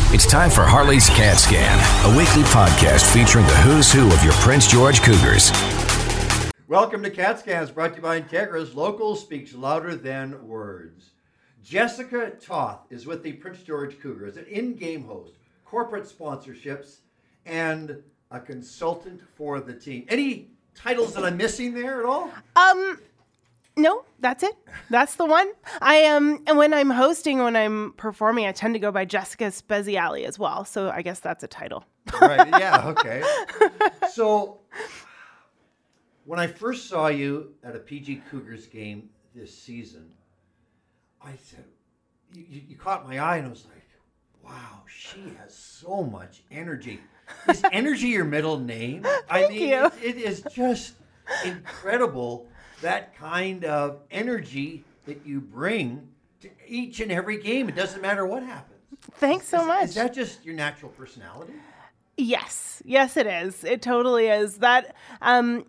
It's time for Harley's Cat Scan, a weekly podcast featuring the who's who of your Prince George Cougars. Welcome to Cat Scans, brought to you by Integra's. Local speaks louder than words. Jessica Toth is with the Prince George Cougars, an in-game host, corporate sponsorships, and a consultant for the team. Any titles that I'm missing there at all? No, that's it. That's the one. And when I'm hosting, when I'm performing, I tend to go by Jessica Speziali as well. So I guess that's a title. Right, yeah, okay. So when I first saw you at a PG Cougars game this season, I said, you caught my eye and I was like, wow, she has so much energy. Is energy your middle name? Thank you. It is just incredible, that kind of energy that you bring to each and every game. It doesn't matter what happens. Thanks so much. Is that just your natural personality? Yes, it is. It totally is. That, I'm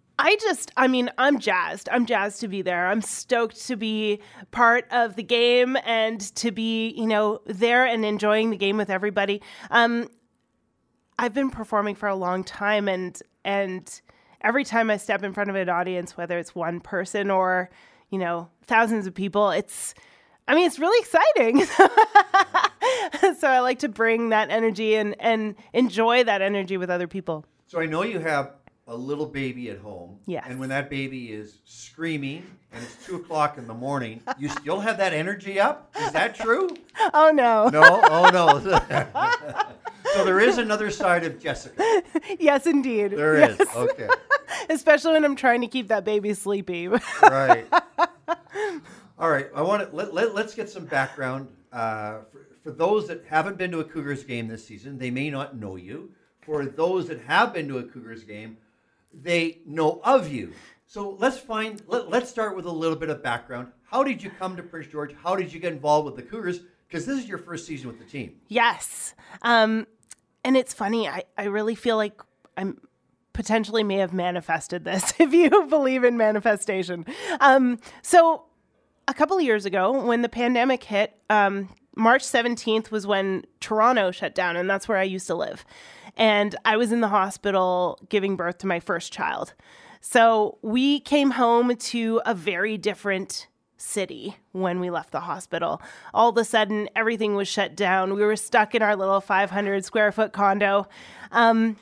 jazzed. I'm jazzed to be there. I'm stoked to be part of the game and to be, there and enjoying the game with everybody. I've been performing for a long time, and every time I step in front of an audience, whether it's one person or, thousands of people, it's really exciting. So I like to bring that energy and enjoy that energy with other people. So I know you have a little baby at home. Yes. And when that baby is screaming and it's 2:00 in the morning, you still have that energy up? Is that true? Oh, no. No? Oh, no. So there is another side of Jessica. Yes, indeed. There yes. is. Okay. Especially when I'm trying to keep that baby sleepy. Right. All right. I want to let's get some background for those that haven't been to a Cougars game this season. They may not know you. For those that have been to a Cougars game, they know of you. So let's start with a little bit of background. How did you come to Prince George? How did you get involved with the Cougars? Because this is your first season with the team. Yes. And it's funny. I really feel like I'm potentially may have manifested this, if you believe in manifestation. So a couple of years ago, when the pandemic hit, March 17th was when Toronto shut down, and that's where I used to live. And I was in the hospital giving birth to my first child. So we came home to a very different city when we left the hospital. All of a sudden, everything was shut down. We were stuck in our little 500 square foot condo. And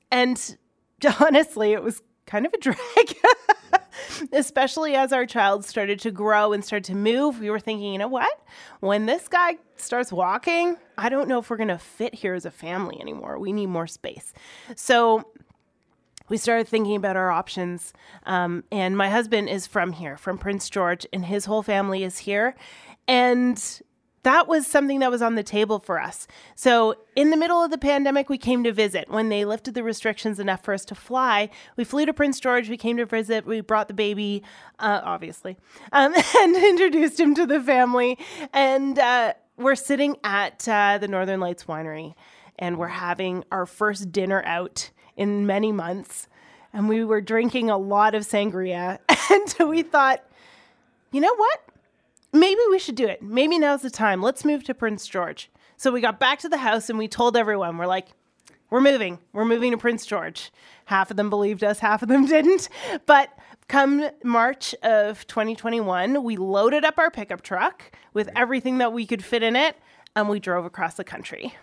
honestly, it was kind of a drag, especially as our child started to grow and start to move. We were thinking, you know what? When this guy starts walking, I don't know if we're going to fit here as a family anymore. We need more space. So we started thinking about our options. And my husband is from here, from Prince George, and his whole family is here. And that was something that was on the table for us. So in the middle of the pandemic, we came to visit. When they lifted the restrictions enough for us to fly, we flew to Prince George. We came to visit. We brought the baby, obviously, and introduced him to the family. And we're sitting at the Northern Lights Winery, and we're having our first dinner out in many months. And we were drinking a lot of sangria. And we thought, you know what? Maybe we should do it. Maybe now's the time. Let's move to Prince George. So we got back to the house and we told everyone, we're like, we're moving. We're moving to Prince George. Half of them believed us, half of them didn't. But come March of 2021, we loaded up our pickup truck with everything that we could fit in it, and we drove across the country.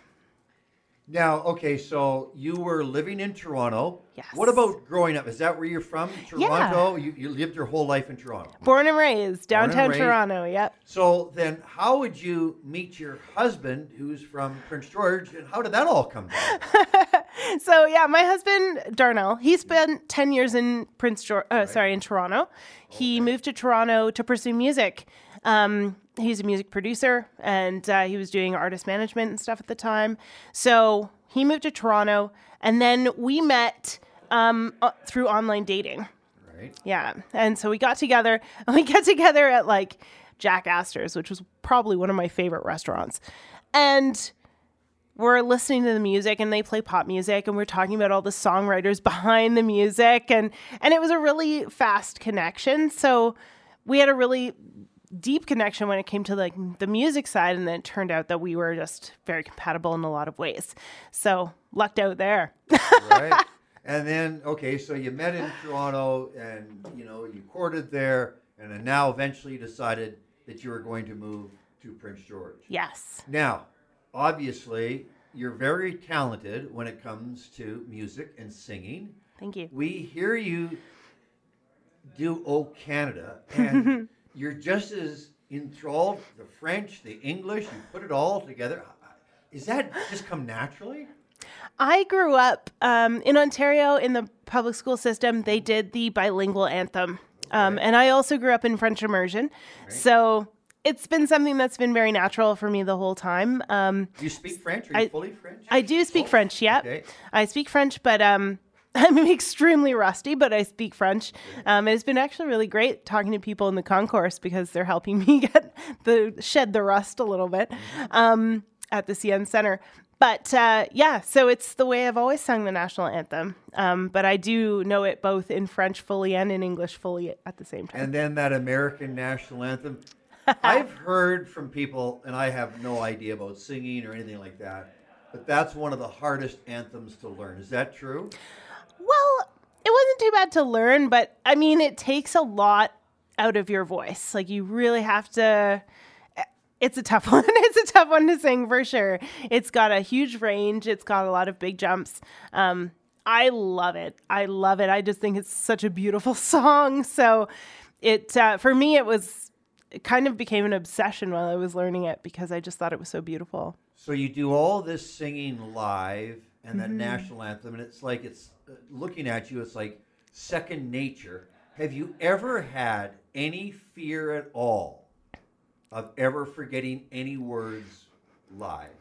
Now, okay, so you were living in Toronto. Yes. What about growing up? Is that where you're from? Toronto? Yeah. You lived your whole life in Toronto? Born and raised, downtown raised. Toronto, yep. So then how would you meet your husband who's from Prince George, and how did that all come down? So, yeah, my husband, Darnell, he spent 10 years in in Toronto. He moved to Toronto to pursue music. He's a music producer, and he was doing artist management and stuff at the time. So he moved to Toronto, and then we met through online dating. Right. Yeah. And so we got together, and we got together at like Jack Astor's, which was probably one of my favorite restaurants. And we're listening to the music, and they play pop music, and we're talking about all the songwriters behind the music. And it was a really fast connection. So we had a really deep connection when it came to like the music side. And then it turned out that we were just very compatible in a lot of ways. So lucked out there. Right. And then, okay, so you met in Toronto and, you courted there and then now eventually decided that you were going to move to Prince George. Yes. Now, obviously, you're very talented when it comes to music and singing. Thank you. We hear you do "O Canada," and you're just as enthralled. The French, the English, you put it all together. Is that just come naturally? I grew up in Ontario in the public school system. They did the bilingual anthem. And I also grew up in French immersion. Right. So it's been something that's been very natural for me the whole time. Do you speak French? Are you fully French? I do speak French, yeah. Okay. I speak French, but I'm extremely rusty, but I speak French. It's been actually really great talking to people in the concourse because they're helping me shed the rust a little bit at the CN Center. But so it's the way I've always sung the national anthem. But I do know it both in French fully and in English fully at the same time. And then that American national anthem. I've heard from people, and I have no idea about singing or anything like that, but that's one of the hardest anthems to learn. Is that true? Well, it wasn't too bad to learn, but I mean, it takes a lot out of your voice. Like you really have to... It's a tough one. It's a tough one to sing for sure. It's got a huge range. It's got a lot of big jumps. I love it. I love it. I just think it's such a beautiful song. So for me, it kind of became an obsession while I was learning it because I just thought it was so beautiful. So you do all this singing live and that national anthem, and it's like looking at you, it's like second nature. Have you ever had any fear at all of ever forgetting any words live?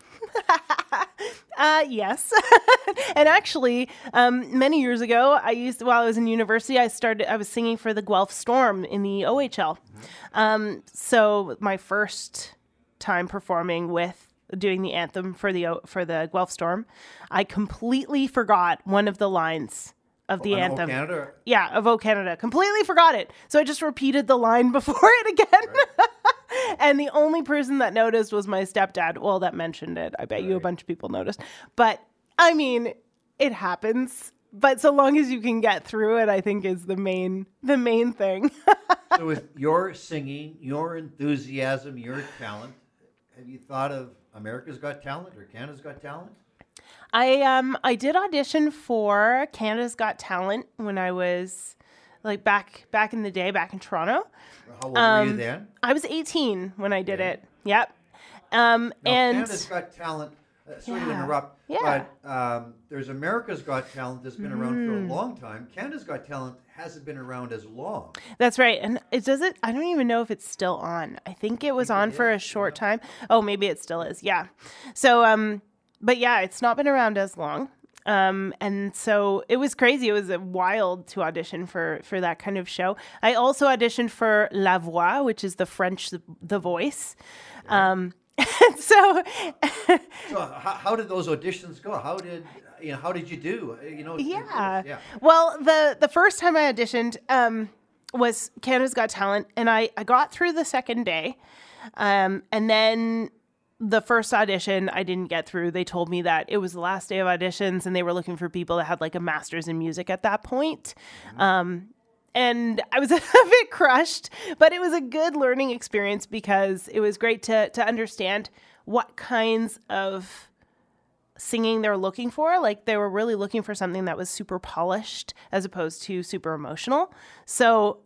Yes. And actually, many years ago, while I was in university, I was singing for the Guelph Storm in the OHL. Mm-hmm. So my first time performing doing the anthem for the Guelph Storm, I completely forgot one of the lines of the anthem. O Canada? Yeah, of O Canada. Completely forgot it. So I just repeated the line before it again. Right. And the only person that noticed was my stepdad. Well, that mentioned it. I bet you a bunch of people noticed. But, I mean, it happens. But so long as you can get through it, I think is the main thing. So with your singing, your enthusiasm, your talent, have you thought of America's Got Talent or Canada's Got Talent? I did audition for Canada's Got Talent when I was like back in the day, back in Toronto. How old were you then? I was 18 when I did it. Yep. Now, and Canada's Got Talent. Sorry to interrupt. Yeah. But there's America's Got Talent that's been around for a long time. Canada's Got Talent hasn't been around as long. That's right. And I don't even know if it's still on. I think it was on for a short time. Oh, maybe it still is. Yeah. So, but yeah, it's not been around as long. And so it was crazy. It was wild to audition for that kind of show. I also auditioned for La Voix, which is the French, the voice. Right. So how did those auditions go? How did you do? Yeah. Well, the first time I auditioned, was Canada's Got Talent, and I got through the second day. And then the first audition I didn't get through. They told me that it was the last day of auditions and they were looking for people that had like a master's in music at that point. Mm-hmm. And I was a bit crushed, but it was a good learning experience because it was great to understand what kinds of singing they're looking for. Like they were really looking for something that was super polished as opposed to super emotional. So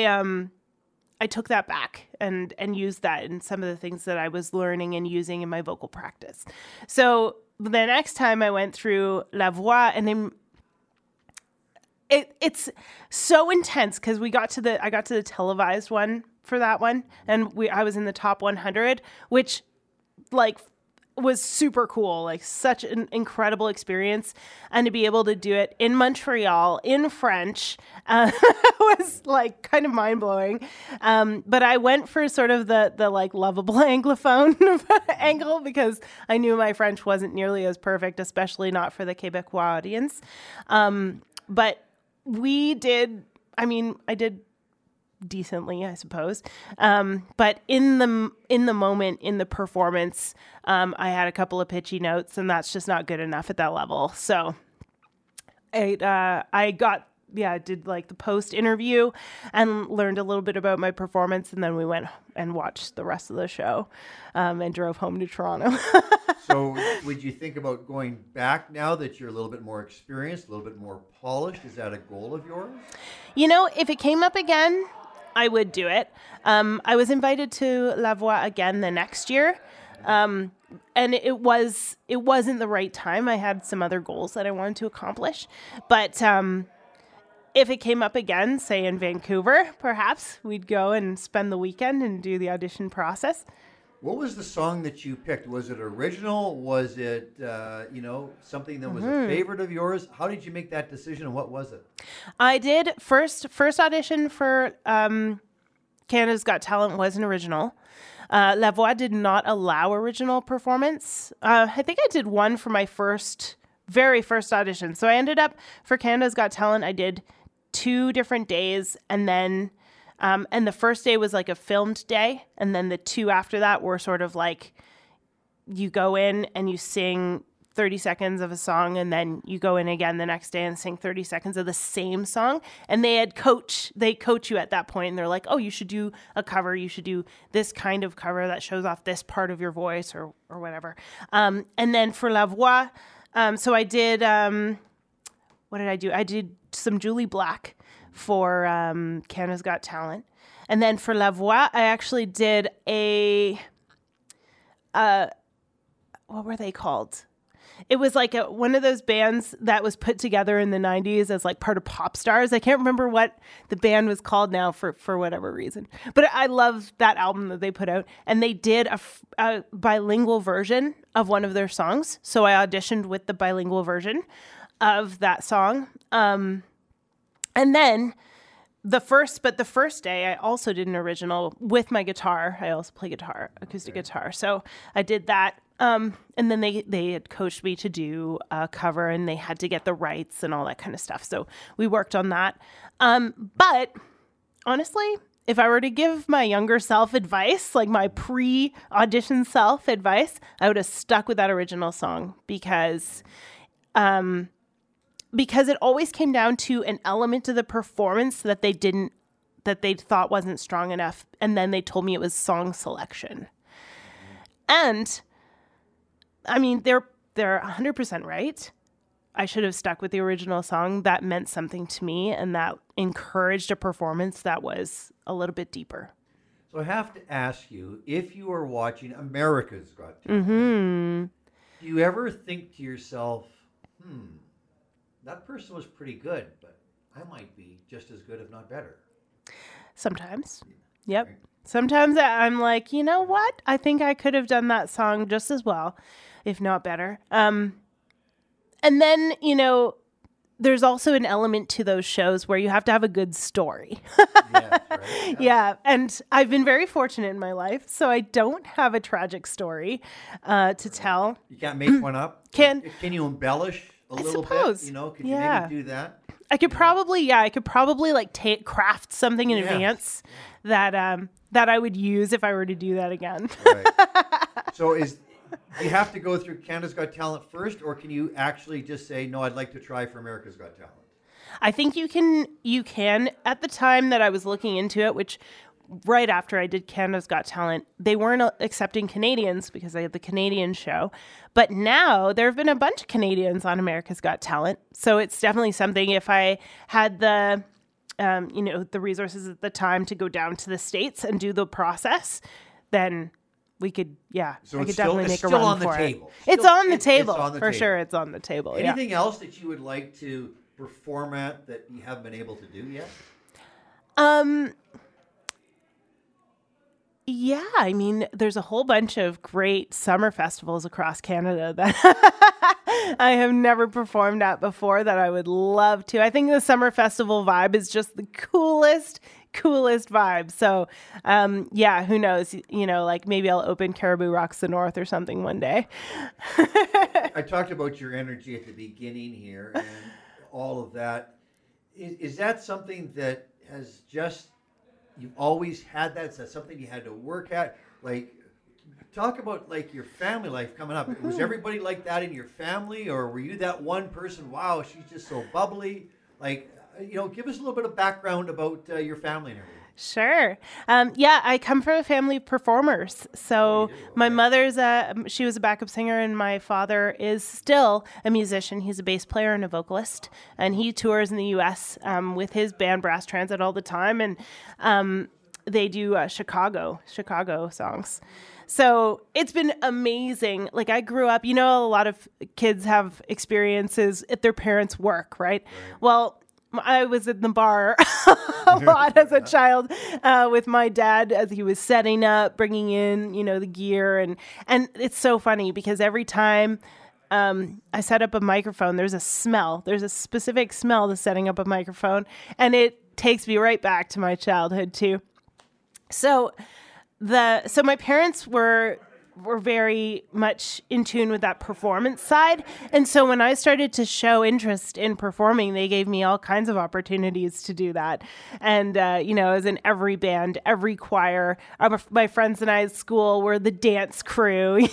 I took that back and used that in some of the things that I was learning and using in my vocal practice. So the next time I went through La Voix, and then it's so intense because I got to the televised one for that one, and I was in the top 100, which like was super cool, like such an incredible experience. And to be able to do it in Montreal in French was like kind of mind blowing. But I went for sort of the like lovable Anglophone angle because I knew my French wasn't nearly as perfect, especially not for the Quebecois audience. But I did decently, I suppose. But in the moment, in the performance, I had a couple of pitchy notes, and that's just not good enough at that level. So I did like the post interview and learned a little bit about my performance, and then we went and watched the rest of the show, and drove home to Toronto. So would you think about going back now that you're a little bit more experienced, a little bit more polished? Is that a goal of yours? If it came up again, I would do it. I was invited to La Voix again the next year. And it wasn't the right time. I had some other goals that I wanted to accomplish. But if it came up again, say in Vancouver, perhaps we'd go and spend the weekend and do the audition process. What was the song that you picked? Was it original? Was it, something that was a favorite of yours? How did you make that decision, and what was it? I did first audition for Canada's Got Talent was an original. La Voix did not allow original performance. I think I did one for my very first audition. So I ended up, for Canada's Got Talent, I did 2 different days, and then and the first day was like a filmed day, and then the 2 after that were sort of like you go in and you sing 30 seconds of a song, and then you go in again the next day and sing 30 seconds of the same song. And they coach you at that point, and they're like, oh, you should do a cover. You should do this kind of cover that shows off this part of your voice or whatever. And then for La Voix, so I did, what did I do? I did some Julie Black for Canada's Got Talent. And then for La Voix, I actually did what were they called? It was like one of those bands that was put together in the 90s as like part of Pop Stars. I can't remember what the band was called now for whatever reason. But I love that album that they put out. And they did a bilingual version of one of their songs. So I auditioned with the bilingual version of that song. And then the first day I also did an original with my guitar. I also play guitar, acoustic guitar. So I did that. And then they had coached me to do a cover, and they had to get the rights and all that kind of stuff. So we worked on that. But honestly, if I were to give my younger self advice, like my pre-audition self advice, I would have stuck with that original song because it always came down to an element of the performance that they thought wasn't strong enough. And then they told me it was song selection. And I mean, they're 100% right. I should have stuck with the original song. That meant something to me, and that encouraged a performance that was a little bit deeper. So I have to ask you, if you are watching America's Got Talent, do you ever think to yourself, that person was pretty good, but I might be just as good, if not better? Sometimes. Yep. Sometimes I'm like, you know what? I think I could have done that song just as well, if not better. And then, there's also an element to those shows where you have to have a good story. Yes, right. Yeah. And I've been very fortunate in my life, so I don't have a tragic story to tell. You can't make one up? Can you embellish a little bit? Could you maybe do that? I could probably like craft something in advance that I would use if I were to do that again. Right. So do you have to go through Canada's Got Talent first, or can you actually just say, no, I'd like to try for America's Got Talent? I think you can. At the time that I was looking into it, which right after I did Canada's Got Talent, they weren't accepting Canadians because they had the Canadian show. But now there have been a bunch of Canadians on America's Got Talent. So it's definitely something, if I had the resources at the time to go down to the States and do the process, then we could, So I could definitely make a run on the for table. it. It's on the table. It's on the for table. sure. It's on the table. Anything else that you would like to perform at that you haven't been able to do yet? Yeah, I mean, there's a whole bunch of great summer festivals across Canada that I have never performed at before that I would love to. I think the summer festival vibe is just the coolest vibe. So, who knows? Like maybe I'll open Caribou Rocks the North or something one day. I talked about your energy at the beginning here and all of that. Is that something that has just you've always had that? Is that something you had to work at? Like, talk about like your family life coming up. Was everybody like that in your family, or were you that one person? Wow, she's just so bubbly. Like, give us a little bit of background about your family and everything. Sure. Yeah, I come from a family of performers. So my mother's she was a backup singer, and my father is still a musician. He's a bass player and a vocalist, and he tours in the U.S. With his band Brass Transit all the time, and they do Chicago songs. So it's been amazing. Like, I grew up, a lot of kids have experiences at their parents' work, right? Well, I was in the bar a lot as a child with my dad as he was setting up, bringing in, the gear. And it's so funny because every time I set up a microphone, there's a smell. There's a specific smell to setting up a microphone. And it takes me right back to my childhood, too. So my parents were very much in tune with that performance side. And so when I started to show interest in performing, they gave me all kinds of opportunities to do that. And, I was in every band, every choir. My friends and I at school were the dance crew,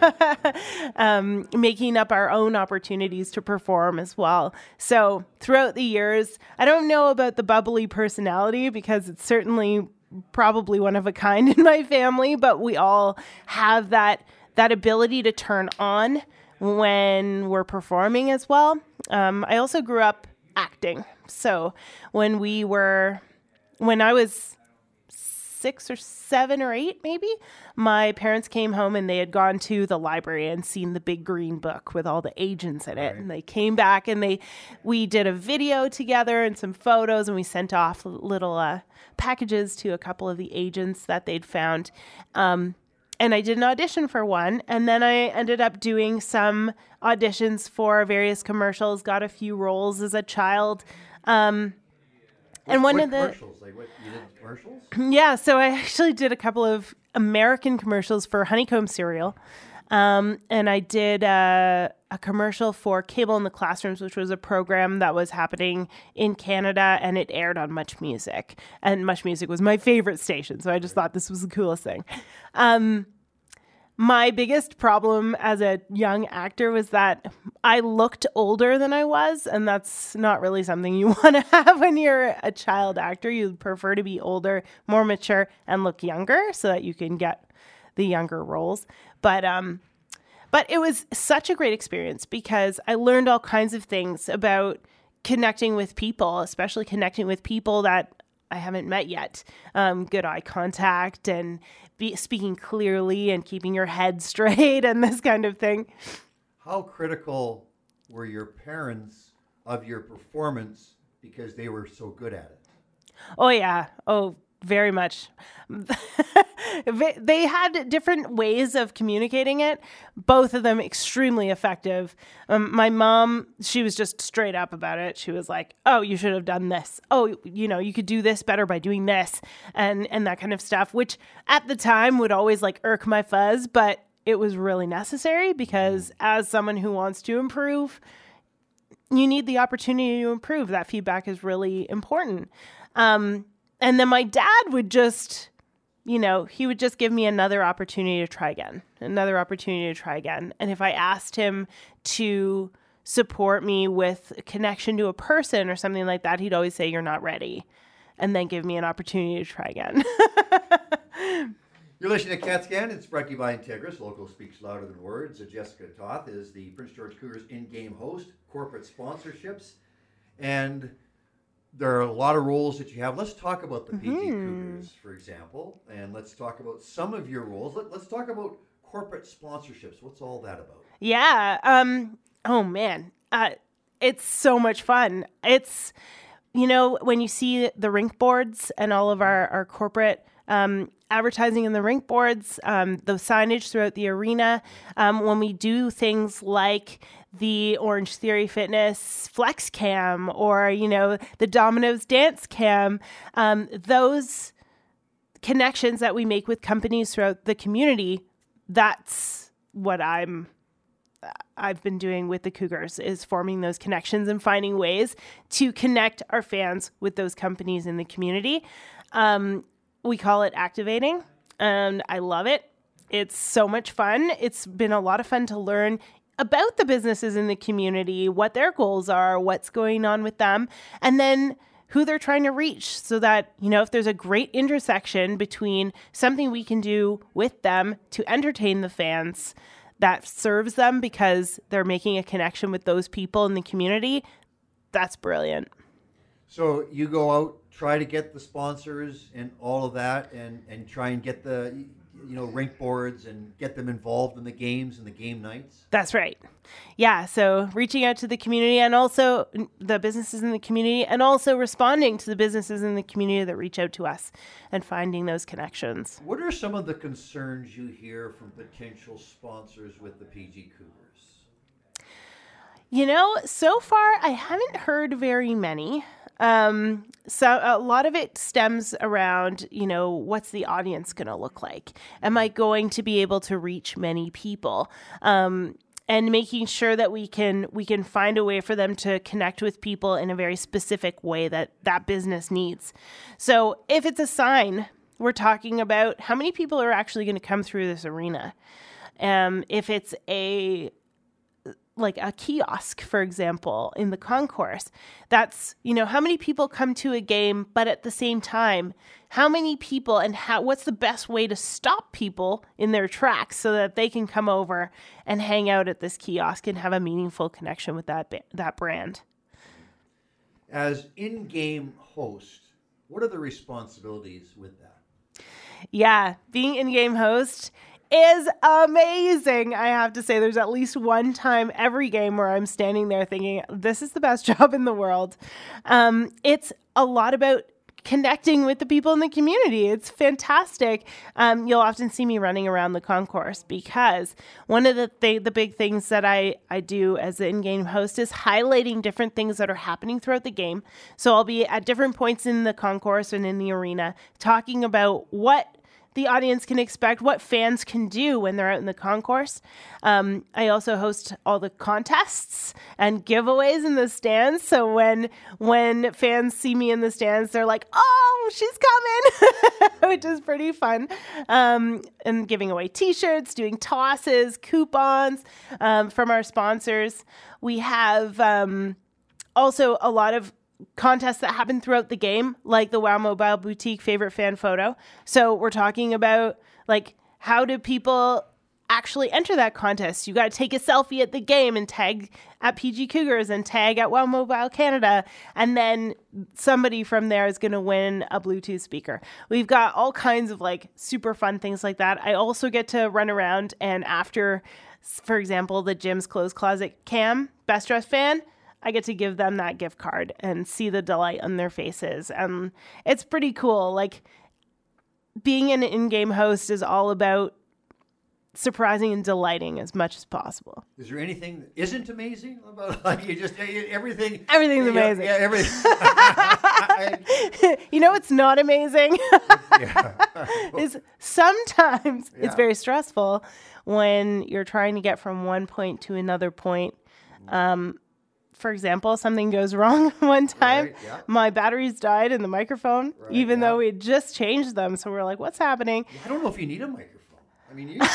making up our own opportunities to perform as well. So throughout the years, I don't know about the bubbly personality because it's certainly probably one of a kind in my family, but we all have that ability to turn on when we're performing as well. I also grew up acting. So when I was 6 or 7 or 8, maybe, my parents came home and they had gone to the library and seen the big green book with all the agents in it. Right. And they came back and we did a video together and some photos, and we sent off little packages to a couple of the agents that they'd found. And I did an audition for one, and then I ended up doing some auditions for various commercials, got a few roles as a child. And one of the commercials, like what you did commercials? Yeah, so I actually did a couple of American commercials for Honeycomb cereal. And I did a commercial for Cable in the Classrooms, which was a program that was happening in Canada, and it aired on Much Music. And Much Music was my favorite station, so I just thought this was the coolest thing. My biggest problem as a young actor was that I looked older than I was, and that's not really something you want to have when you're a child actor. You prefer to be older, more mature, and look younger so that you can get the younger roles. But it was such a great experience because I learned all kinds of things about connecting with people, especially connecting with people that I haven't met yet. Good eye contact and speaking clearly and keeping your head straight and this kind of thing. How critical were your parents of your performance because they were so good at it? Oh, yeah. Oh, very much. They had different ways of communicating it, both of them extremely effective. My mom, she was just straight up about it. She was like, oh, you should have done this. Oh, you could do this better by doing this and that kind of stuff, which at the time would always like irk my fuzz, but it was really necessary because as someone who wants to improve, you need the opportunity to improve. That feedback is really important. And then my dad would just, he would just give me another opportunity to try again. And if I asked him to support me with a connection to a person or something like that, he'd always say, you're not ready. And then give me an opportunity to try again. You're listening to CatScan. It's brought to you by Integris. Local speaks louder than words. Jessica Toth is the Prince George Cougars in-game host, corporate sponsorships. And there are a lot of roles that you have. Let's talk about the PG Cougars, for example, and let's talk about some of your roles. Let's talk about corporate sponsorships. What's all that about? Yeah. Oh, man. It's so much fun. It's, when you see the rink boards and all of our corporate advertising in the rink boards, the signage throughout the arena, when we do things like the Orange Theory Fitness Flex Cam or, the Domino's Dance Cam, those connections that we make with companies throughout the community, that's what I've been doing with the Cougars, is forming those connections and finding ways to connect our fans with those companies in the community. We call it activating, and I love it. It's so much fun. It's been a lot of fun to learn about the businesses in the community, what their goals are, what's going on with them, and then who they're trying to reach, so that, if there's a great intersection between something we can do with them to entertain the fans that serves them because they're making a connection with those people in the community, that's brilliant. So you go out, try to get the sponsors and all of that, and try and get the rink boards and get them involved in the games and the game nights. That's right. Yeah. So reaching out to the community and also the businesses in the community, and also responding to the businesses in the community that reach out to us and finding those connections. What are some of the concerns you hear from potential sponsors with the PG Cougars? So far I haven't heard very many. So a lot of it stems around, what's the audience going to look like? Am I going to be able to reach many people? And making sure that we can find a way for them to connect with people in a very specific way that business needs. So if it's a sign, we're talking about how many people are actually going to come through this arena. If it's a kiosk, for example, in the concourse, that's, how many people come to a game, but at the same time, how many people and what's the best way to stop people in their tracks so that they can come over and hang out at this kiosk and have a meaningful connection with that brand. As in-game host, what are the responsibilities with that? Yeah, being in-game host is amazing. I have to say, there's at least one time every game where I'm standing there thinking, this is the best job in the world. It's a lot about connecting with the people in the community. It's fantastic. You'll often see me running around the concourse because one of the big things that I do as the in-game host is highlighting different things that are happening throughout the game. So I'll be at different points in the concourse and in the arena talking about what the audience can expect, what fans can do when they're out in the concourse. I also host all the contests and giveaways in the stands. So when fans see me in the stands, they're like, oh, she's coming, which is pretty fun. And giving away t-shirts, doing tosses, coupons from our sponsors. We have also a lot of contests that happen throughout the game, like the WoW Mobile Boutique favorite fan photo. So we're talking about how do people actually enter that contest? You got to take a selfie at the game and tag at PG Cougars and tag at WoW Mobile Canada. And then somebody from there is going to win a Bluetooth speaker. We've got all kinds of super fun things like that. I also get to run around and after, for example, the Jim's Clothes Closet Cam, Best Dressed Fan, I get to give them that gift card and see the delight on their faces. And it's pretty cool. Being an in-game host is all about surprising and delighting as much as possible. Is there anything that isn't amazing about you just everything? Everything's amazing. Yeah, everything. What's not amazing is sometimes it's very stressful when you're trying to get from one point to another point. For example, something goes wrong one time. Right, yeah. My batteries died in the microphone, even though we had just changed them. So we're like, what's happening? I don't know if you need a microphone. I mean, you're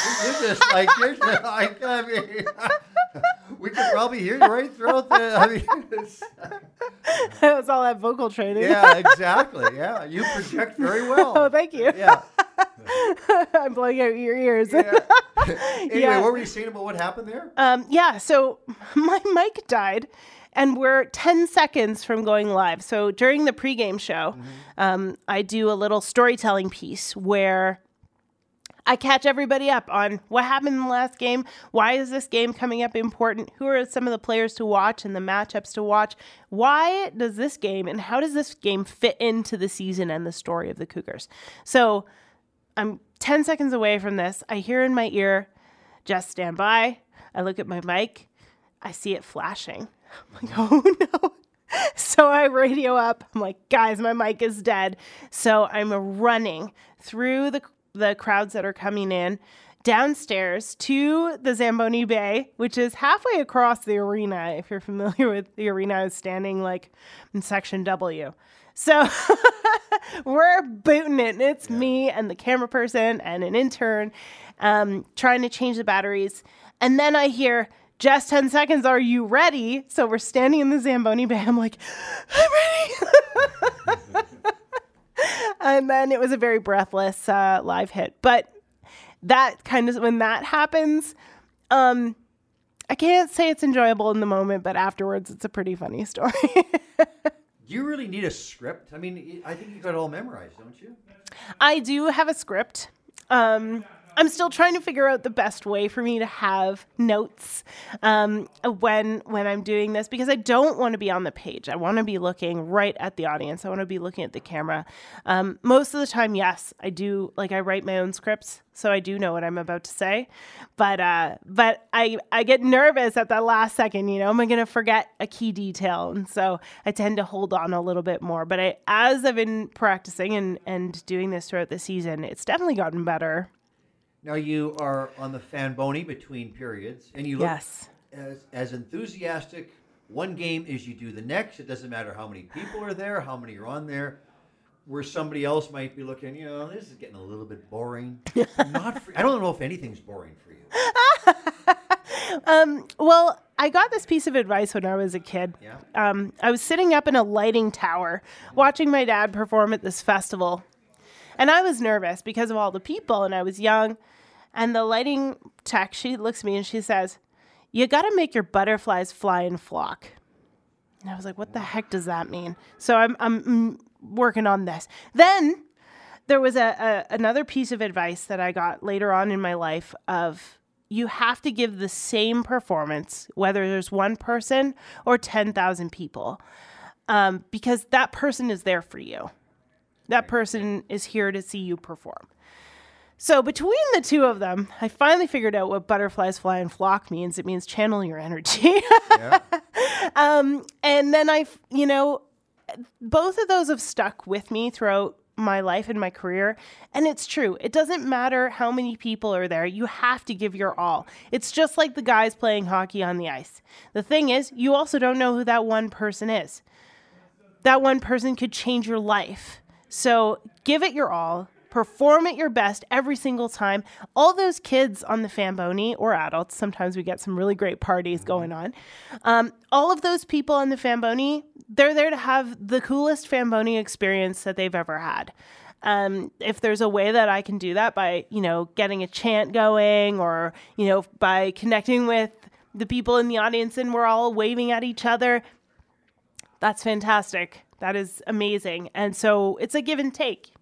we could probably hear you right throughout the, that was all that vocal training. Yeah, exactly. Yeah, you project very well. Oh, thank you. Yeah. I'm blowing out your ears. Yeah. Anyway, what were you saying about what happened there? So my mic died and we're 10 seconds from going live. So during the pregame show, I do a little storytelling piece where I catch everybody up on what happened in the last game. Why is this game coming up important? Who are some of the players to watch and the matchups to watch? Why does this game and how does this game fit into the season and the story of the Cougars? So I'm 10 seconds away from this. I hear in my ear, just stand by. I look at my mic. I see it flashing. I'm like, oh no. So I radio up. I'm like, guys, my mic is dead. So I'm running through the crowds that are coming in downstairs to the Zamboni Bay, which is halfway across the arena. If you're familiar with the arena, I was standing in section W. So we're booting it. It's me and the camera person and an intern trying to change the batteries. And then I hear, just 10 seconds, are you ready? So we're standing in the Zamboni Bay. I'm like, I'm ready. And then it was a very breathless live hit. But that kind of, when that happens, I can't say it's enjoyable in the moment, but afterwards it's a pretty funny story. Do you really need a script? I mean, I think you got it all memorized, don't you? I do have a script. I'm still trying to figure out the best way for me to have notes when I'm doing this, because I don't want to be on the page. I want to be looking right at the audience. I want to be looking at the camera. Most of the time, yes, I do. Like, I write my own scripts, so I do know what I'm about to say. But I get nervous at that last second. You know, am I going to forget a key detail? And so I tend to hold on a little bit more. But as I've been practicing and doing this throughout the season, it's definitely gotten better. Now you are on the Fanboni between periods, and you look Yes. as enthusiastic one game as you do the next. It doesn't matter how many people are there, how many are on there. Where somebody else might be looking, you know, this is getting a little bit boring. Not for, I don't know if anything's boring for you. Well, I got this piece of advice when I was a kid. Yeah. I was sitting up in a lighting tower watching my dad perform at this festival. And I was nervous because of all the people, and I was young. And the lighting tech, she looks at me and she says, "You got to make your butterflies fly and flock." And I was like, what the heck does that mean? So I'm working on this. Then there was another piece of advice that I got later on in my life of, you have to give the same performance, whether there's one person or 10,000 people, because that person is there for you. That person is here to see you perform. So between the two of them, I finally figured out what butterflies fly and flock means. It means channel your energy. Yeah. And then both of those have stuck with me throughout my life and my career. And it's true. It doesn't matter how many people are there. You have to give your all. It's just like the guys playing hockey on the ice. The thing is, you also don't know who that one person is. That one person could change your life. So give it your all. Perform at your best every single time. All those kids on the Fanboni, or adults, sometimes we get some really great parties going on. All of those people on the Fanboni, they're there to have the coolest Fanboni experience that they've ever had. If there's a way that I can do that by, getting a chant going, or, by connecting with the people in the audience and we're all waving at each other, that's fantastic. That is amazing. And so it's a give and take.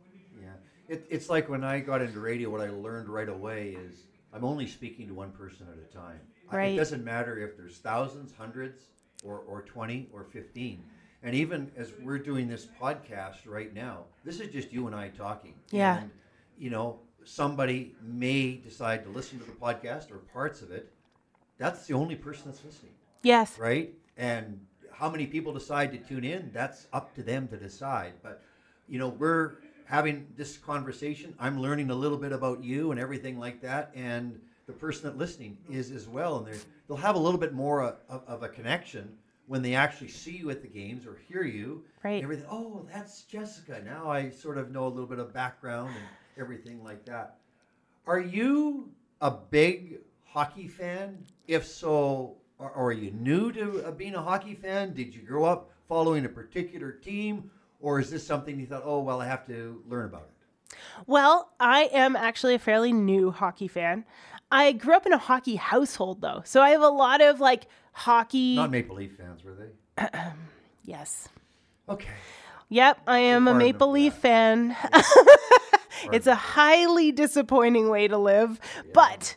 It's like when I got into radio, what I learned right away is I'm only speaking to one person at a time. Right. It doesn't matter if there's thousands, hundreds, or 20 or 15. And even as we're doing this podcast right now, this is just you and I talking. Yeah. And, somebody may decide to listen to the podcast or parts of it. That's the only person that's listening. Yes. Right? And how many people decide to tune in, that's up to them to decide. But, we're having this conversation. I'm learning a little bit about you and everything like that, and the person that's listening is as well. And they'll have a little bit more of a connection when they actually see you at the games or hear you. Right. Everything. Oh, that's Jessica. Now I sort of know a little bit of background and everything like that. Are you a big hockey fan? If so, or are you new to being a hockey fan? Did you grow up following a particular team? Or is this something you thought, oh, well, I have to learn about it? Well, I am actually a fairly new hockey fan. I grew up in a hockey household, though. So I have a lot of, hockey. Not Maple Leaf fans, were they? Yes. Okay. Yep, I am a Pardon Maple of Leaf that. fan. It's a highly disappointing way to live. Yeah. But,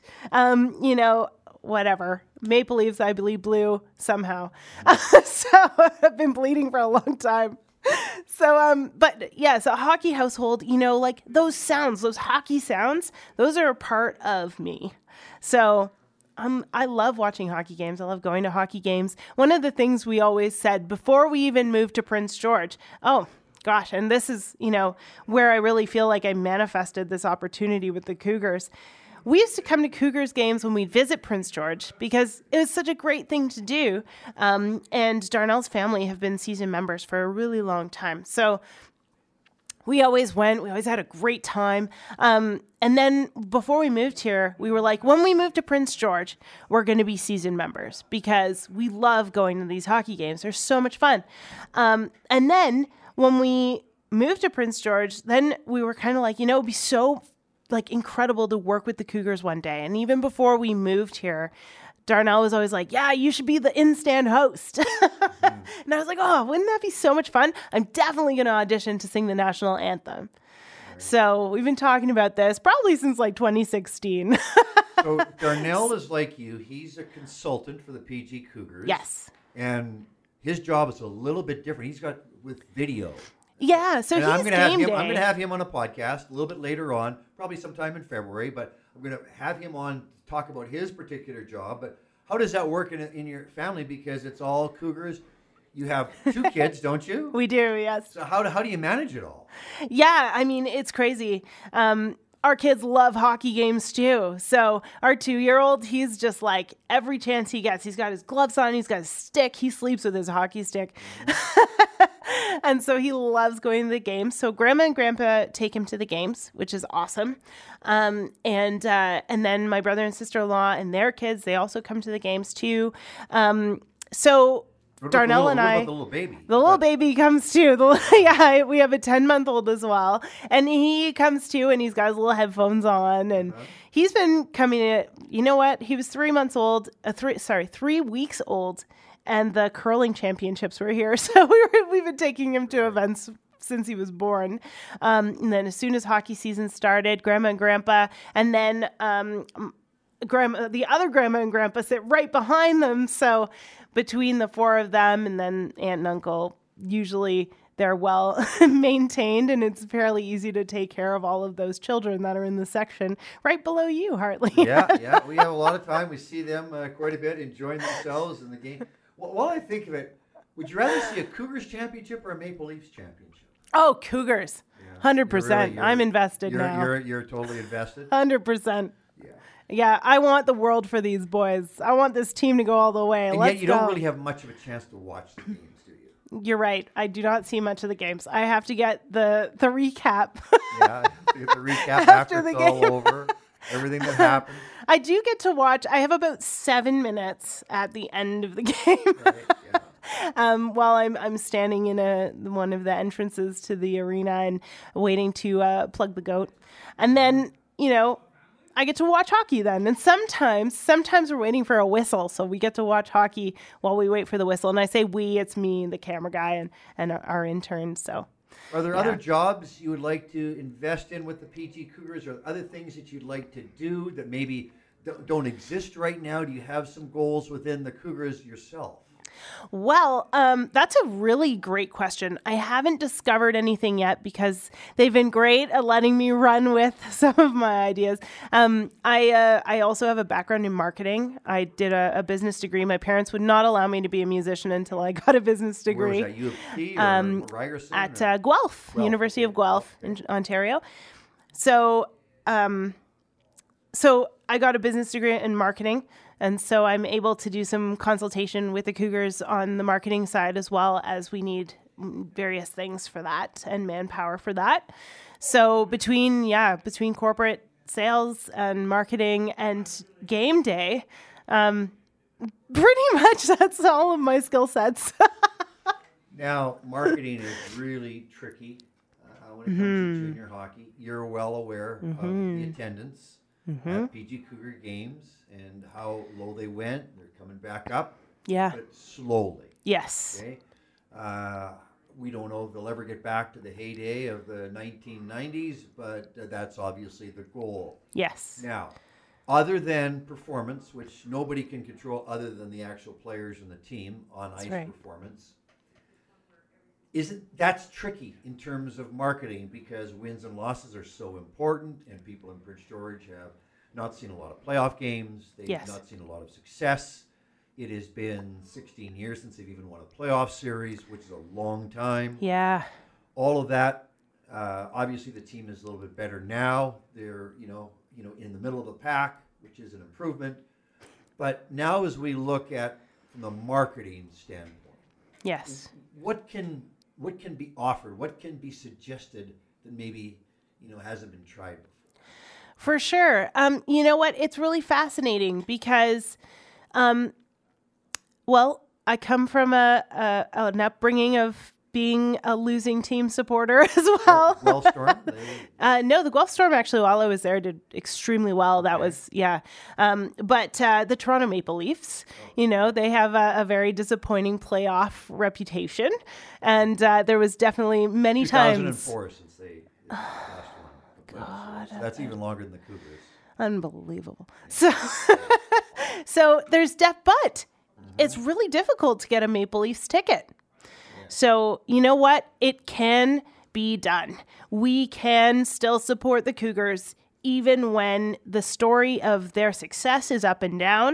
whatever. Maple Leafs, I believe, blue somehow. So I've been bleeding for a long time. So, but yeah, so a hockey household, those sounds, those hockey sounds, those are a part of me. So, I love watching hockey games. I love going to hockey games. One of the things we always said before we even moved to Prince George, oh gosh, and this is, where I really feel like I manifested this opportunity with the Cougars. we used to come to Cougars games when we'd visit Prince George because it was such a great thing to do. And Darnell's family have been season members for a really long time. So we always went. We always had a great time. And then before we moved here, we were like, when we move to Prince George, we're going to be season members because we love going to these hockey games. They're so much fun. And then when we moved to Prince George, then we were kind of like, it'd be so incredible to work with the Cougars one day. And even before we moved here, Darnell was always like, yeah, you should be the in-stand host. And I was like, oh, wouldn't that be so much fun? I'm definitely going to audition to sing the national anthem. Right. So we've been talking about this probably since 2016. So Darnell is like you. He's a consultant for the PG Cougars. Yes. And his job is a little bit different. He's got with video. Yeah, so and he's I'm game day. I'm going to have him on a podcast a little bit later on, probably sometime in February, but I'm going to have him on to talk about his particular job. But how does that work in your family? Because it's all Cougars. You have 2 kids, don't you? We do, yes. So how do you manage it all? Yeah, I mean, it's crazy. Our kids love hockey games too. So our 2-year-old, he's just like every chance he gets, he's got his gloves on, he's got his stick, he sleeps with his hockey stick. And so he loves going to the games. So Grandma and Grandpa take him to the games, which is awesome. And then my brother and sister-in-law and their kids, they also come to the games too. So Darnell and I, the little baby. The little baby comes too. Yeah, we have a 10-month-old as well, and he comes too, and he's got his little headphones on, and he's been coming in. You know what? He was 3 months old. 3 weeks old, and the curling championships were here, so we've been taking him to events since he was born. And then as soon as hockey season started, Grandma and Grandpa, and then the other Grandma and Grandpa sit right behind them. So between the 4 of them and then Aunt and Uncle, usually they're well maintained, and it's fairly easy to take care of all of those children that are in the section right below you, Hartley. Yeah. We have a lot of time. We see them quite a bit enjoying themselves in the game. Well, while I think of it, would you rather see a Cougars championship or a Maple Leafs championship? Oh, Cougars. 100%. I'm invested now. You're totally invested? 100%. Yeah, I want the world for these boys. I want this team to go all the way. And Let's yet you go. don't really have much of a chance to watch the games, do you? You're right. I do not see much of the games. I have to get the recap. Yeah, the recap after it's all over. Everything that happened. I do get to watch. I have about 7 minutes at the end of the game. Right, yeah. While I'm standing in one of the entrances to the arena and waiting to plug the goat. And then, I get to watch hockey then. And sometimes we're waiting for a whistle. So we get to watch hockey while we wait for the whistle. And I say we, it's me, the camera guy, and our intern. So are there other jobs you would like to invest in with the PG Cougars, or other things that you'd like to do that maybe don't exist right now? Do you have some goals within the Cougars yourself? Well, that's a really great question. I haven't discovered anything yet because they've been great at letting me run with some of my ideas. I also have a background in marketing. I did a business degree. My parents would not allow me to be a musician until I got a business degree. Where was that, U of T or Ryerson? At Guelph, University of Guelph in Ontario. So I got a business degree in marketing. And so I'm able to do some consultation with the Cougars on the marketing side, as well as we need various things for that and manpower for that. So between corporate sales and marketing and game day, pretty much that's all of my skill sets. Now, marketing is really tricky when it comes to junior hockey. You're well aware of the attendance at PG Cougar games and how low they went. They're coming back up. Yeah. But slowly. Yes. Okay. We don't know if they'll ever get back to the heyday of the 1990s, but that's obviously the goal. Yes. Now, other than performance, which nobody can control other than the actual players and the team on ice performance, that's tricky in terms of marketing because wins and losses are so important, and people in Prince George have not seen a lot of playoff games. They've not seen a lot of success. It has been 16 years since they've even won a playoff series, which is a long time. Yeah. All of that, obviously the team is a little bit better now. They're, in the middle of the pack, which is an improvement. But now as we look at from the marketing standpoint, Yes. what can be offered? What can be suggested that maybe, hasn't been tried before? For sure. You know what? It's really fascinating because, I come from an upbringing of being a losing team supporter as well. Guelph Storm? No, the Guelph Storm, actually, while I was there, did extremely well. That was, but the Toronto Maple Leafs, they have a very disappointing playoff reputation. And there was definitely many times. 2004 since they last one. God. So that's even longer than the Cougars. Unbelievable. So there's depth, but it's really difficult to get a Maple Leafs ticket. So, you know what? It can be done. We can still support the Cougars even when the story of their success is up and down.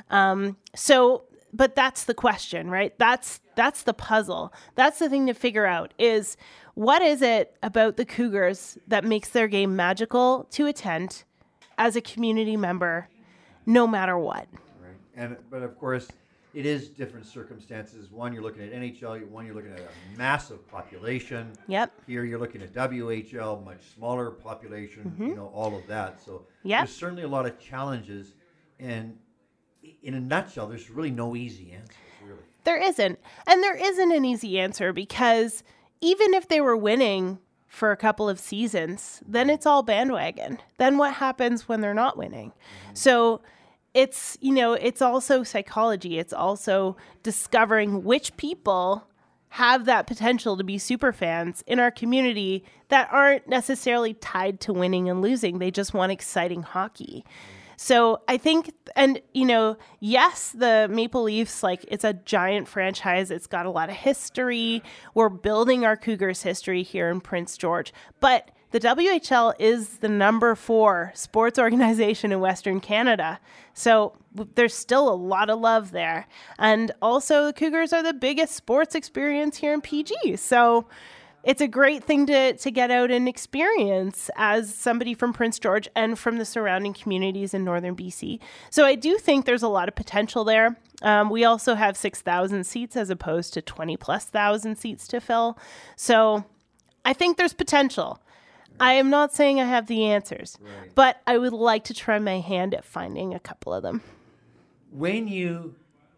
But that's the question, right? That's the puzzle. That's the thing to figure out is what is it about the Cougars that makes their game magical to attend as a community member, no matter what? Right. But of course, it is different circumstances. One, you're looking at NHL. One, you're looking at a massive population. Yep. Here, you're looking at WHL, much smaller population, all of that. So there's certainly a lot of challenges. And in a nutshell, there's really no easy answers, really. There isn't. And there isn't an easy answer because even if they were winning for a couple of seasons, then it's all bandwagon. Then what happens when they're not winning? So it's, it's also psychology. It's also discovering which people have that potential to be super fans in our community that aren't necessarily tied to winning and losing. They just want exciting hockey. So I think, and, yes, the Maple Leafs, it's a giant franchise. It's got a lot of history. We're building our Cougars history here in Prince George. But the WHL is the number 4 sports organization in Western Canada. So there's still a lot of love there. And also the Cougars are the biggest sports experience here in PG. So it's a great thing to get out and experience as somebody from Prince George and from the surrounding communities in northern BC. So I do think there's a lot of potential there. We also have 6,000 seats as opposed to 20+ thousand seats to fill. So I think there's potential. I am not saying I have the answers, but I would like to try my hand at finding a couple of them. When you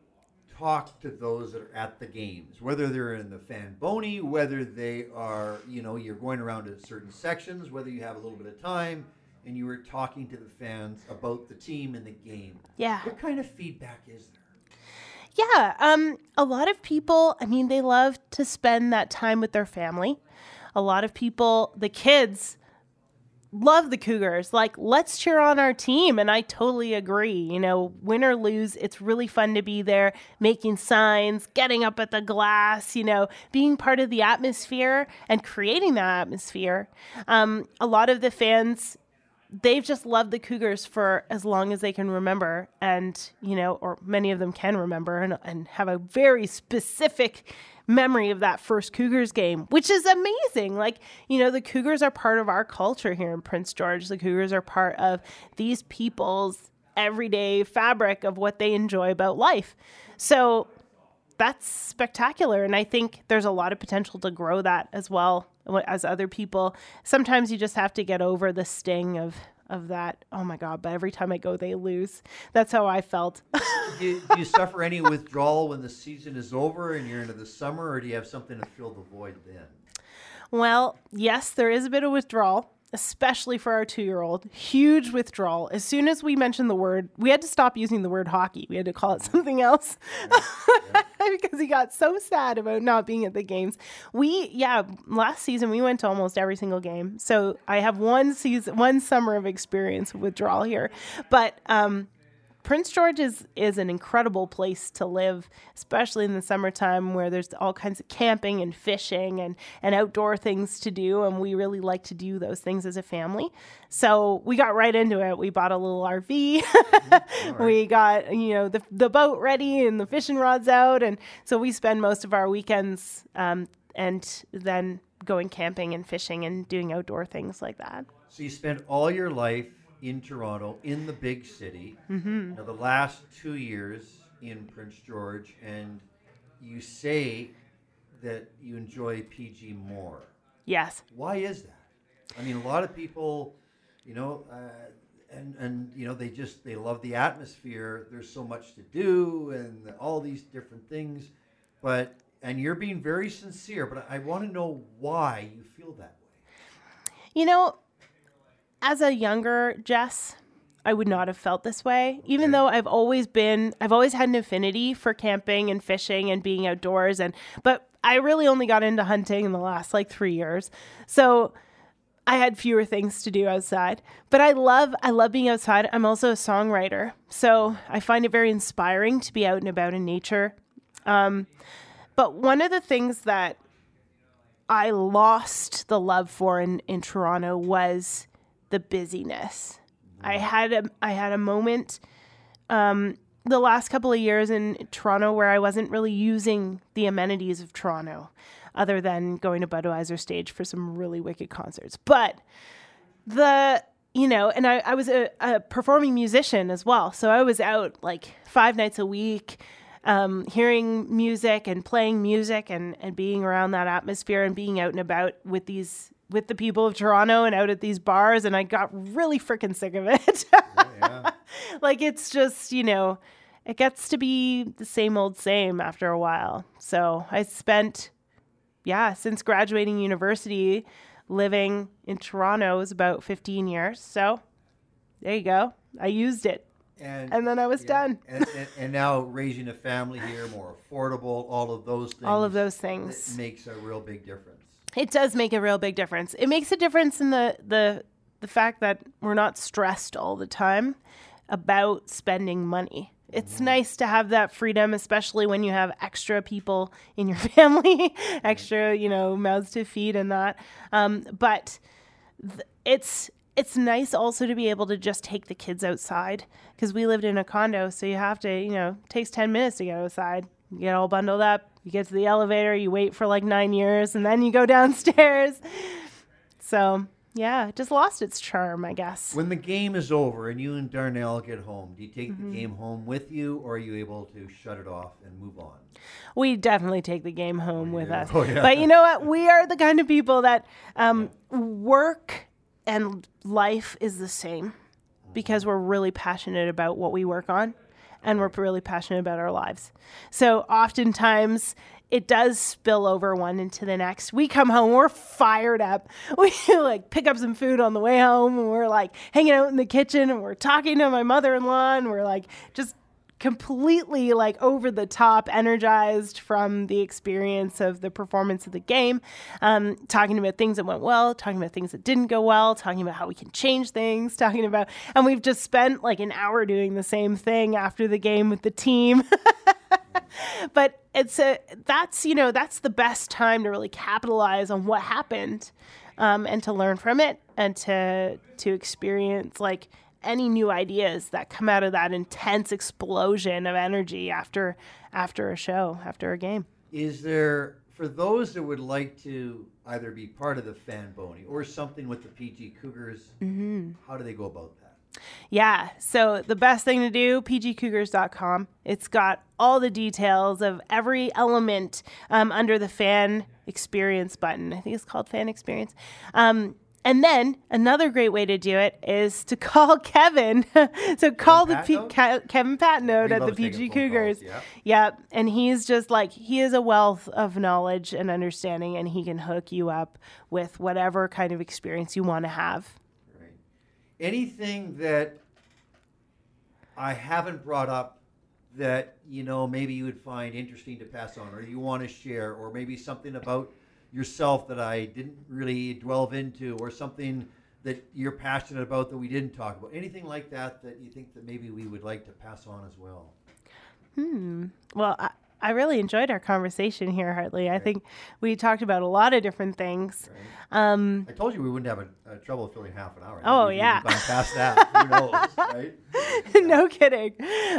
talk to those that are at the games, whether they're in the Fanboni, whether they are, you're going around to certain sections, whether you have a little bit of time, and you were talking to the fans about the team and the game. Yeah. What kind of feedback is there? Yeah. A lot of people, they love to spend that time with their family. A lot of people, the kids, love the Cougars. Let's cheer on our team. And I totally agree. Win or lose, it's really fun to be there, making signs, getting up at the glass, being part of the atmosphere and creating that atmosphere. A lot of the fans, they've just loved the Cougars for as long as they can remember. And, or many of them can remember and have a very specific memory of that first Cougars game, which is amazing. The Cougars are part of our culture here in Prince George. The Cougars are part of these people's everyday fabric of what they enjoy about life. So that's spectacular. And I think there's a lot of potential to grow that as well as other people. Sometimes you just have to get over the sting of that, oh my God, but every time I go, they lose. That's how I felt. Do you suffer any withdrawal when the season is over and you're into the summer, or do you have something to fill the void then? Well, yes, there is a bit of withdrawal, especially for our 2-year-old. Huge withdrawal. As soon as we mentioned the word, we had to stop using the word hockey. We had to call it something else because he got so sad about not being at the games. Last season we went to almost every single game. So I have one summer of experience with withdrawal here. But Prince George is an incredible place to live, especially in the summertime where there's all kinds of camping and fishing and outdoor things to do. And we really like to do those things as a family. So we got right into it. We bought a little RV. Right. We got, the boat ready and the fishing rods out. And so we spend most of our weekends and then going camping and fishing and doing outdoor things like that. So you spent all your life in Toronto, in the big city. Mm-hmm. Now, the last 2 years in Prince George, and you say that you enjoy PG more. Yes. Why is that? I mean, a lot of people, and they love the atmosphere. There's so much to do and all these different things, and you're being very sincere, but I want to know why you feel that way. As a younger Jess, I would not have felt this way, even though I've always had an affinity for camping and fishing and being outdoors. But I really only got into hunting in the last 3 years. So I had fewer things to do outside, but I love being outside. I'm also a songwriter. So I find it very inspiring to be out and about in nature. But one of the things that I lost the love for in Toronto was the busyness. I had a moment the last couple of years in Toronto where I wasn't really using the amenities of Toronto other than going to Budweiser stage for some really wicked concerts. But and I was a performing musician as well. So I was out 5 nights a week, hearing music and playing music and being around that atmosphere and being out and about with the people of Toronto and out at these bars. And I got really freaking sick of it. Yeah. It's just, it gets to be the same old same after a while. So I spent, since graduating university, living in Toronto was about 15 years. So there you go. I used it. And then I was done. And now raising a family here, more affordable, all of those things. It makes a real big difference. It does make a real big difference. It makes a difference in the fact that we're not stressed all the time about spending money. It's nice to have that freedom, especially when you have extra people in your family, extra, mouths to feed and that. But it's nice also to be able to just take the kids outside because we lived in a condo. So you have to, it takes 10 minutes to get outside. You get all bundled up. You get to the elevator. You wait for 9 years and then you go downstairs. So it just lost its charm, I guess. When the game is over and you and Darnell get home, do you take the game home with you or are you able to shut it off and move on? We definitely take the game home with us. Oh, yeah. But you know what? We are the kind of people that work and life is the same because we're really passionate about what we work on and we're really passionate about our lives. So oftentimes it does spill over one into the next. We come home, we're fired up. We pick up some food on the way home and we're hanging out in the kitchen and we're talking to my mother-in-law and we're just completely over the top energized from the experience of the performance of the game, talking about things that went well, talking about things that didn't go well, talking about how we can change things, and we've just spent an hour doing the same thing after the game with the team. But that's the best time to really capitalize on what happened, and to learn from it and to experience any new ideas that come out of that intense explosion of energy after a show, after a game. Is there, for those that would like to either be part of the Fan Bony or something with the PG Cougars, how do they go about that? Yeah, so the best thing to do, pgcougars.com. It's got all the details of every element under the Fan Experience button. I think it's called Fan Experience. And then another great way to do it is to call Kevin. So call Kevin Patnode at the PG Cougars. Yeah. And he's just he is a wealth of knowledge and understanding, and he can hook you up with whatever kind of experience you want to have. Right. Anything that I haven't brought up that, maybe you would find interesting to pass on or you want to share, or maybe something about yourself that I didn't really delve into, or something that you're passionate about that we didn't talk about? Anything like that you think that maybe we would like to pass on as well? Well, I really enjoyed our conversation here, Hartley. I think we talked about a lot of different things. Right. I told you we wouldn't have a trouble filling half an hour. Oh, we've yeah. gone past that. Who knows, right? No kidding.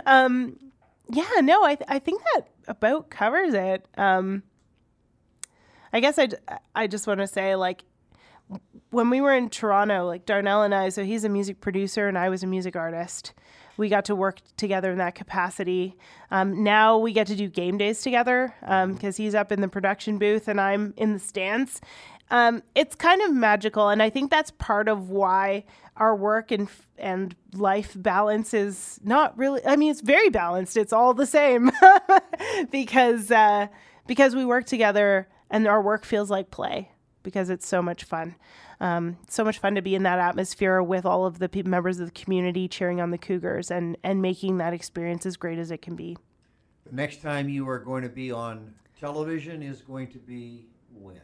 I think that about covers it. I guess I just want to say, when we were in Toronto, like Darnell and I, so he's a music producer and I was a music artist. We got to work together in that capacity. Now we get to do game days together because he's up in the production booth and I'm in the stands. It's kind of magical, and I think that's part of why our work and life balance is not really. I mean, it's very balanced. It's all the same because we work together and our work feels like play because it's so much fun. So much fun to be in that atmosphere with all of the members of the community cheering on the Cougars and making that experience as great as it can be. The next time you are going to be on television is going to be when?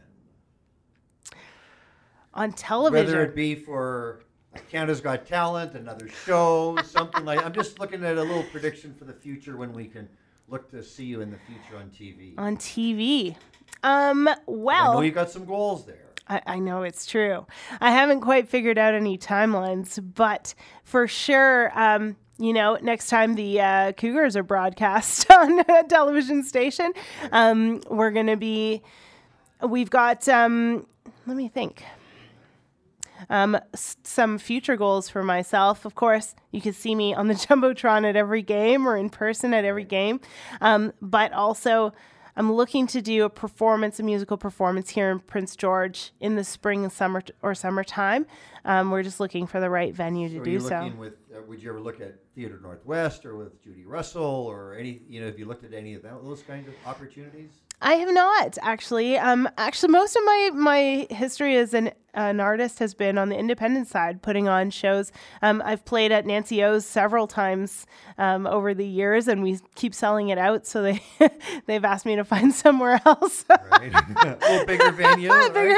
On television. Whether it be for Canada's Got Talent, another show, something like. I'm just looking at a little prediction for the future when we can look to see you in the future on TV. On TV. Well, I know you got some goals there. I know it's true. I haven't quite figured out any timelines, but for sure, next time the Cougars are broadcast on a television station, we've got, let me think. Some future goals for myself. Of course, you can see me on the Jumbotron at every game or in person at every game. But also, I'm looking to do a musical performance here in Prince George in the spring and summertime. We're just looking for the right venue to do so. Would you ever look at Theatre Northwest or with Judy Russell or any, have you looked at any of those kinds of opportunities? I have not, actually. Most of my history as an artist has been on the independent side, putting on shows. I've played at Nancy O's several times over the years, and we keep selling it out, so they've asked me to find somewhere else. Right. A little bigger venue.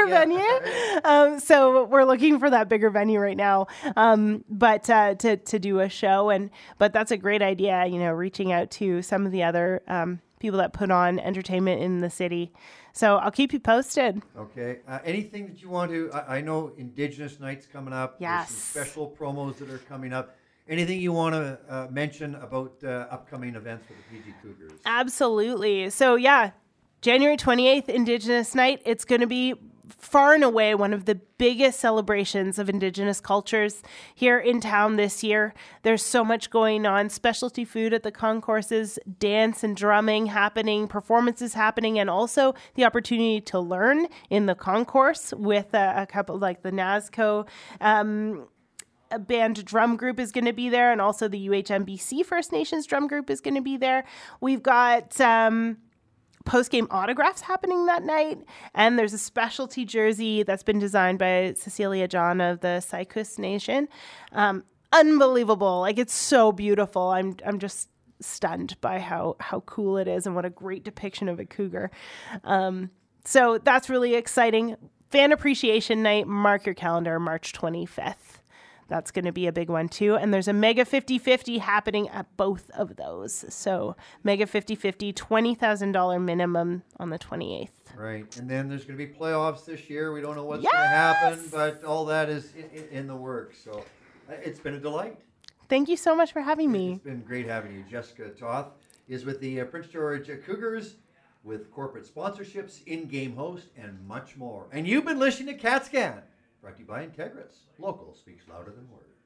Venue. So we're looking for that bigger venue right now, but to do a show. But that's a great idea, reaching out to some of the other people that put on entertainment in the city. So I'll keep you posted. Okay. Anything that you want to, I know Indigenous Night's coming up. Yes. There's some special promos that are coming up. Anything you want to mention about upcoming events for the PG Cougars? Absolutely. So yeah, January 28th, Indigenous Night. It's going to be far and away one of the biggest celebrations of Indigenous cultures here in town this year. There's so much going on, specialty food at the concourses, dance and drumming happening, performances happening, and also the opportunity to learn in the concourse with a couple like the NASCO a band drum group is going to be there, and also the UHMBC First Nations drum group is going to be there. We've got post-game autographs happening that night, and there's a specialty jersey that's been designed by Cecilia John of the Sykus Nation. Unbelievable. Like, it's so beautiful. I'm just stunned by how cool it is and what a great depiction of a cougar. So that's really exciting. Fan Appreciation Night, mark your calendar, March 25th. That's going to be a big one too. And there's a Mega 50-50 happening at both of those. So Mega 50-50, $20,000 minimum on the 28th. Right. And then there's going to be playoffs this year. We don't know what's going to happen, but all that is in the works. So it's been a delight. Thank you so much for having me. It's been great having you. Jessica Toth is with the Prince George Cougars with corporate sponsorships, in-game host, and much more. And you've been listening to CAT Scan. Brought to you by Integris. Local speaks louder than words.